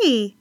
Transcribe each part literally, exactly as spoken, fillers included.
Hey.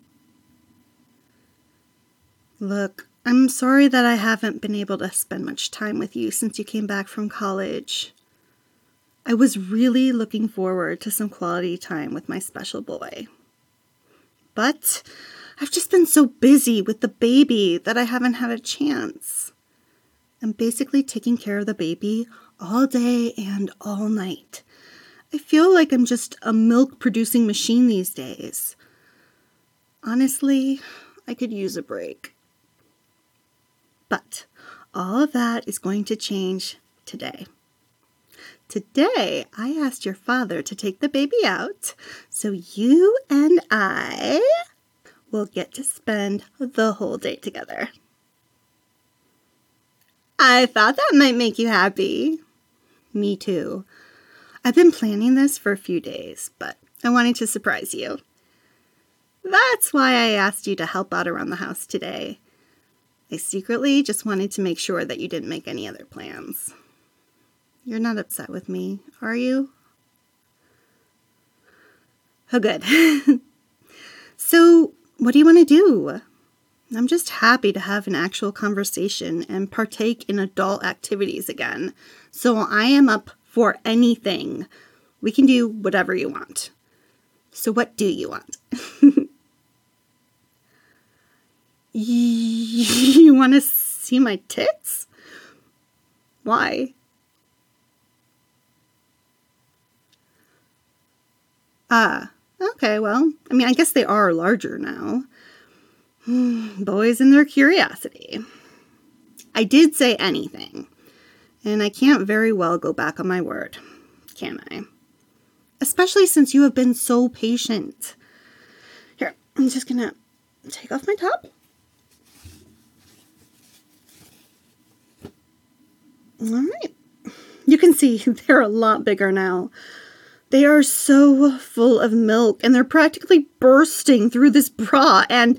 Look, I'm sorry that I haven't been able to spend much time with you since you came back from college. I was really looking forward to some quality time with my special boy. But I've just been so busy with the baby that I haven't had a chance. I'm basically taking care of the baby all day and all night. I feel like I'm just a milk-producing machine these days. Honestly, I could use a break. But all of that is going to change today. Today, I asked your father to take the baby out, so you and I will get to spend the whole day together. I thought that might make you happy. Me too. I've been planning this for a few days, but I wanted to surprise you. That's why I asked you to help out around the house today. I secretly just wanted to make sure that you didn't make any other plans. You're not upset with me, are you? Oh, good. So, what do you want to do? I'm just happy to have an actual conversation and partake in adult activities again. So I am up for anything. We can do whatever you want. So what do you want? You want to see my tits? Why? Ah, okay, well, I mean, I guess they are larger now. Boys and their curiosity. I did say anything, and I can't very well go back on my word, can I? Especially since you have been so patient. Here, I'm just gonna take off my top. All right. You can see they're a lot bigger now. They are so full of milk, and they're practically bursting through this bra, and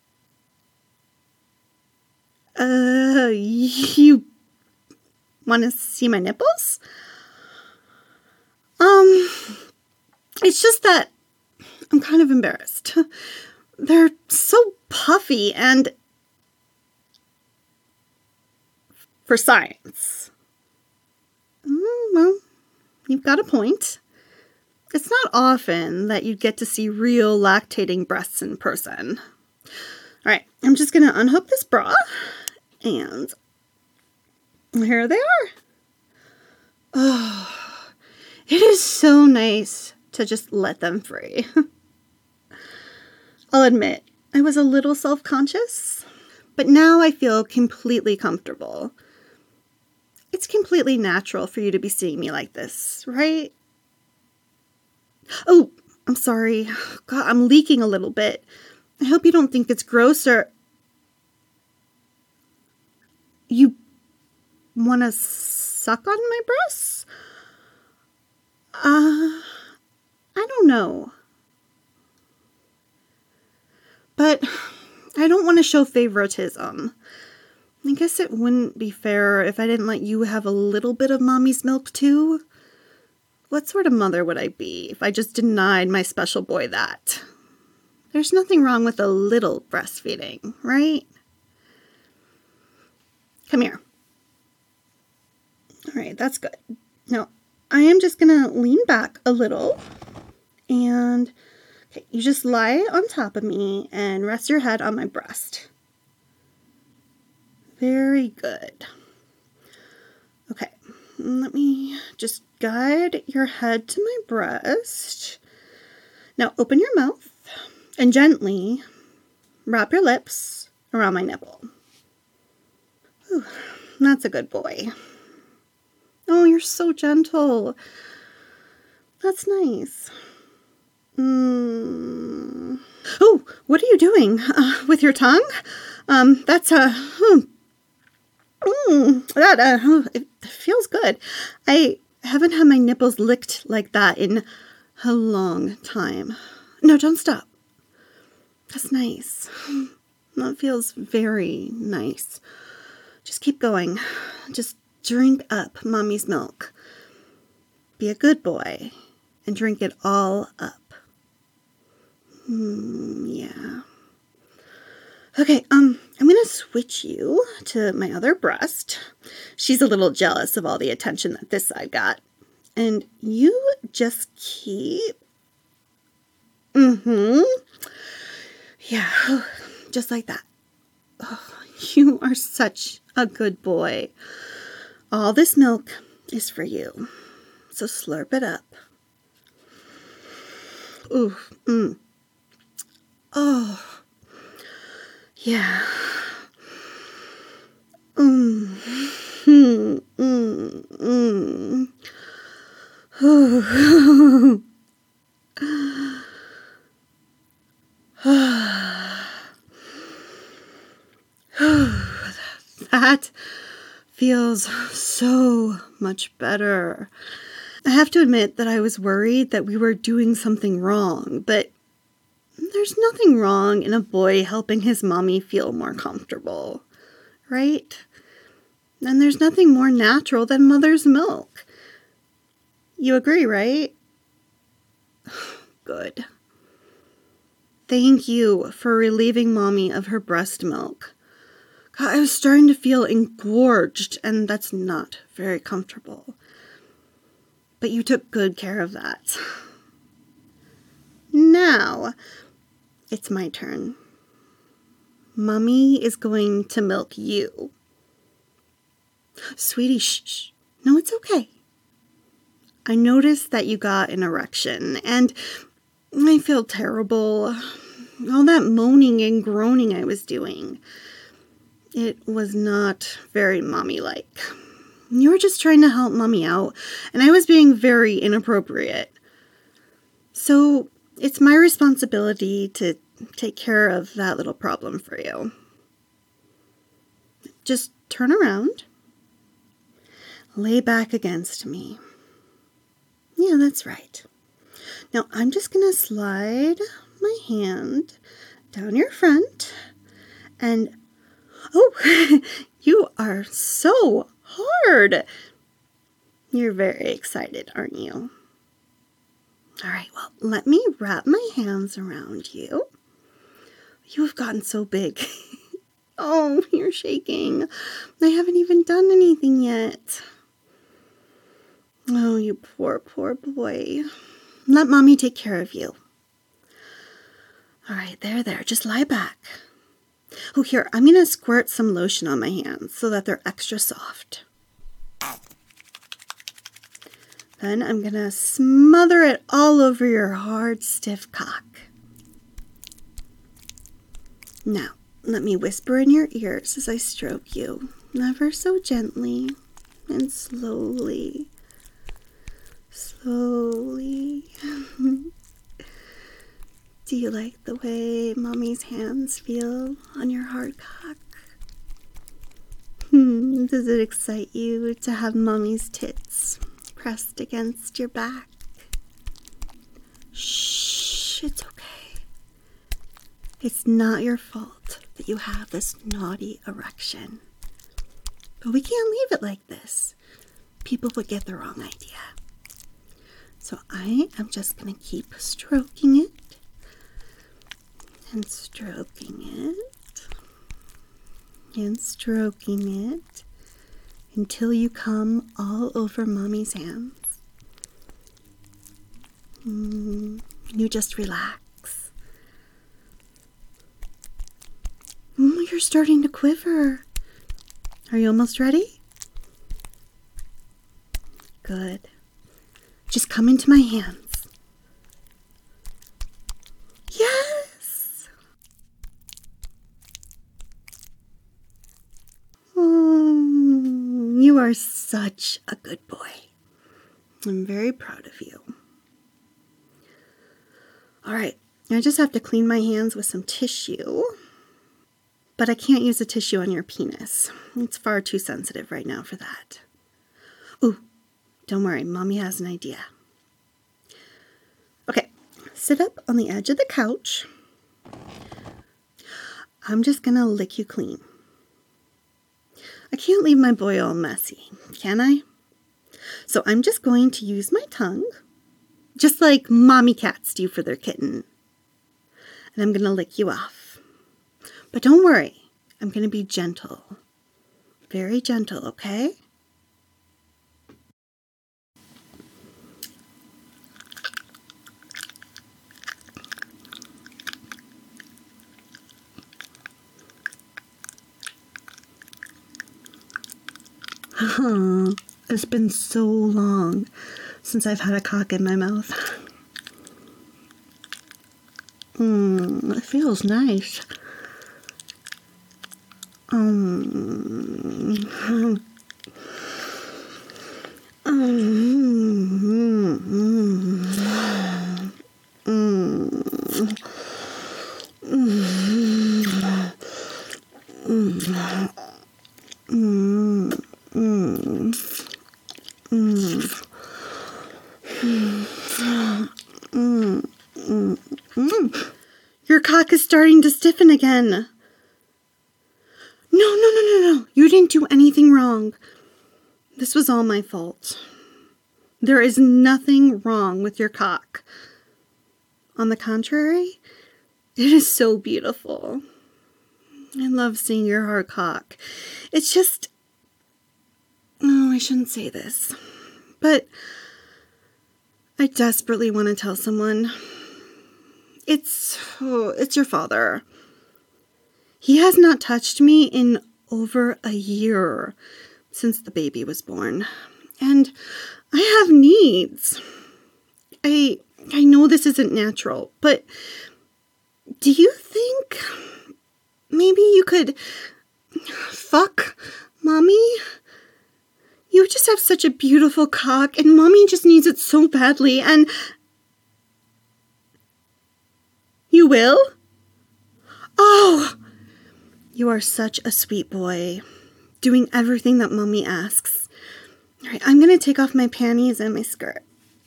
Uh, you want to see my nipples? Um, it's just that I'm kind of embarrassed. They're so puffy and for science. Mm, well, you've got a point. It's not often that you get to see real lactating breasts in person. All right, I'm just going to unhook this bra. And here they are. Oh, it is so nice to just let them free. I'll admit, I was a little self-conscious, but now I feel completely comfortable. It's completely natural for you to be seeing me like this, right? Oh, I'm sorry. God, I'm leaking a little bit. I hope you don't think it's gross or... You want to suck on my breasts? Uh, I don't know. But I don't want to show favoritism. I guess it wouldn't be fair if I didn't let you have a little bit of mommy's milk too. What sort of mother would I be if I just denied my special boy that? There's nothing wrong with a little breastfeeding, right? Come here. All right, that's good. Now, I am just going to lean back a little. And okay, you just lie on top of me and rest your head on my breast. Very good. Okay, let me just guide your head to my breast. Now, open your mouth and gently wrap your lips around my nipple. Whew, that's a good boy. Oh, you're so gentle. That's nice. Mm. Oh, what are you doing uh, with your tongue? Um, that's a. Uh, mm, that uh, oh, it feels good. I haven't had my nipples licked like that in a long time. No, don't stop. That's nice. That feels very nice. Just keep going. Just drink up mommy's milk. Be a good boy and drink it all up. Hmm, yeah. Okay, um, I'm gonna switch you to my other breast. She's a little jealous of all the attention that this side got. And you just keep... Mm-hmm. Yeah, just like that. Oh, you are such a good boy. All this milk is for you. So slurp it up. Ooh, mm. Oh, yeah. Mm. Mm. Mm. Mm. That feels so much better. I have to admit that I was worried that we were doing something wrong, but there's nothing wrong in a boy helping his mommy feel more comfortable, right? And there's nothing more natural than mother's milk. You agree, right? Good. Thank you for relieving mommy of her breast milk. God, I was starting to feel engorged, and that's not very comfortable. But you took good care of that. Now, it's my turn. Mommy is going to milk you. Sweetie, shh, shh. No, it's okay. I noticed that you got an erection, and I feel terrible. All that moaning and groaning I was doing. It was not very mommy-like. You were just trying to help mommy out, and I was being very inappropriate. So it's my responsibility to take care of that little problem for you. Just turn around. Lay back against me. Yeah, that's right. Now I'm just going to slide my hand down your front, and oh, you are so hard. You're very excited, aren't you? All right, well, let me wrap my hands around you. You have gotten so big. Oh, you're shaking. I haven't even done anything yet. Oh, you poor, poor boy. Let mommy take care of you. All right, there, there. Just lie back. Oh, here, I'm going to squirt some lotion on my hands so that they're extra soft. Then I'm going to smother it all over your hard, stiff cock. Now, let me whisper in your ears as I stroke you, ever so gently and slowly. Slowly. Do you like the way mommy's hands feel on your hard cock? Hmm, does it excite you to have mommy's tits pressed against your back? Shh, it's okay. It's not your fault that you have this naughty erection. But we can't leave it like this. People would get the wrong idea. So I am just going to keep stroking it and stroking it and stroking it until you come all over mommy's hands. Mm, you just relax. Mm, you're starting to quiver. Are you almost ready? Good. Just come into my hands. Yes! Oh, you are such a good boy. I'm very proud of you. All right, I just have to clean my hands with some tissue. But I can't use a tissue on your penis. It's far too sensitive right now for that. Ooh, don't worry, mommy has an idea. Okay, sit up on the edge of the couch. I'm just gonna lick you clean. I can't leave my boy all messy, can I? So I'm just going to use my tongue, just like mommy cats do for their kitten. and I'm going to lick you off. But don't worry, I'm going to be gentle. Very gentle, okay? It's been so long since I've had a cock in my mouth. Mmm, it feels nice. Um, mm, mm, mm, mm, mm, mm, mm, mm, mm. Your cock is starting to stiffen again. No, no, no, no, no. You didn't do anything wrong. This was all my fault. There is nothing wrong with your cock. On the contrary, it is so beautiful. I love seeing your hard cock. It's just... Oh, I shouldn't say this. But I desperately want to tell someone. It's... Oh, it's your father. He has not touched me in over a year since the baby was born. And I have needs. I I know this isn't natural, but do you think maybe you could fuck Mommy? You just have such a beautiful cock, and Mommy just needs it so badly, and... You will? Oh! You are such a sweet boy, doing everything that Mommy asks. All right, I'm going to take off my panties and my skirt.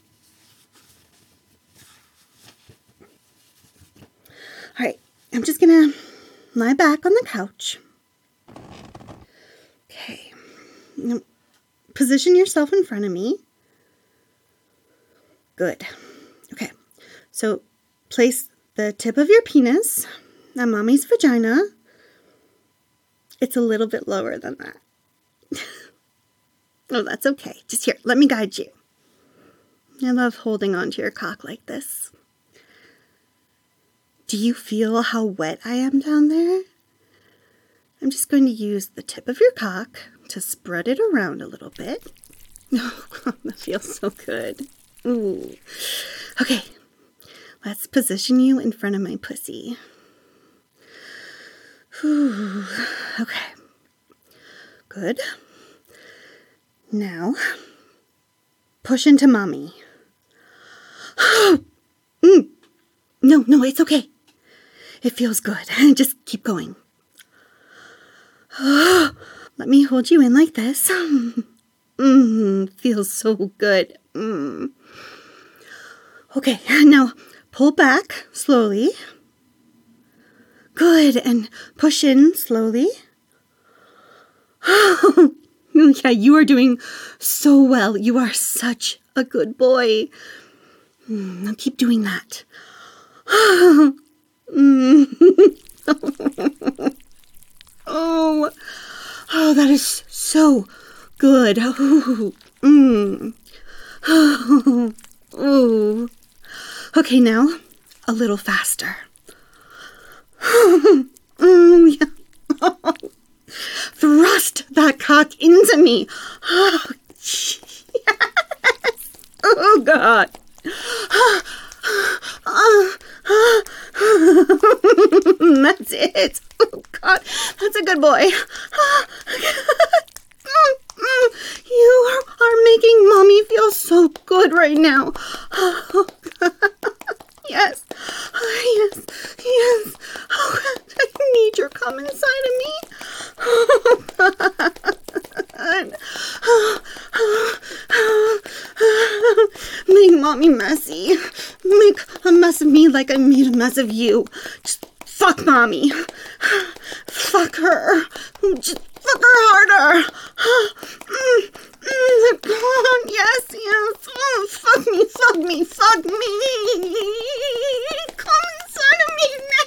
All right, I'm just going to lie back on the couch. Okay. Now, position yourself in front of me. Good. Okay, so place the tip of your penis on Mommy's vagina. It's a little bit lower than that. Oh, that's okay. Just here, let me guide you. I love holding onto your cock like this. Do you feel how wet I am down there? I'm just going to use the tip of your cock to spread it around a little bit. Oh, that feels so good. Ooh. Okay, let's position you in front of my pussy. Whew. Okay. Good. Now, push into Mommy. mm. No, no, it's okay. It feels good. Just keep going. Let me hold you in like this. Mm, feels so good. Mm. Okay, now pull back slowly. Good, and push in slowly. Yeah, you are doing so well. You are such a good boy. Now keep doing that. Oh, oh, that is so good. Oh, mm. Oh, oh. Okay, now a little faster. Oh, yeah. Oh. Thrust that cock into me. Oh, yes. Oh, God. That's it. Oh, God. That's a good boy. You are, are making Mommy feel so good right now. Oh, God. Yes. Yes. Yes. Oh, God. I need your cum inside of me. Oh, God. Make Mommy messy. Make a mess of me like I made a mess of you. Just fuck Mommy. Fuck her. Just fuck her harder. Mm, mm, come on. Yes, yes. Oh, fuck me, fuck me, fuck me. Come inside of me now.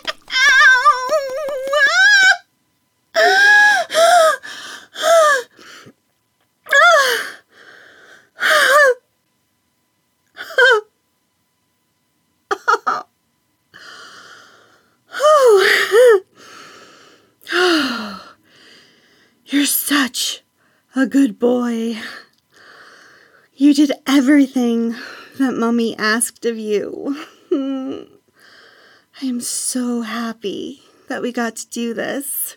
a good boy. You did everything that Mommy asked of you. I am so happy that we got to do this.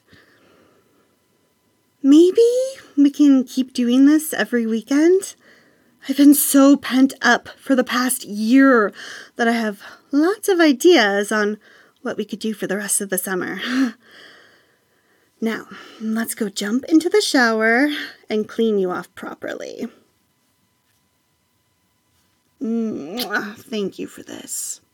Maybe we can keep doing this every weekend? I've been so pent up for the past year that I have lots of ideas on what we could do for the rest of the summer. Now, let's go jump into the shower and clean you off properly. Mwah, thank you for this.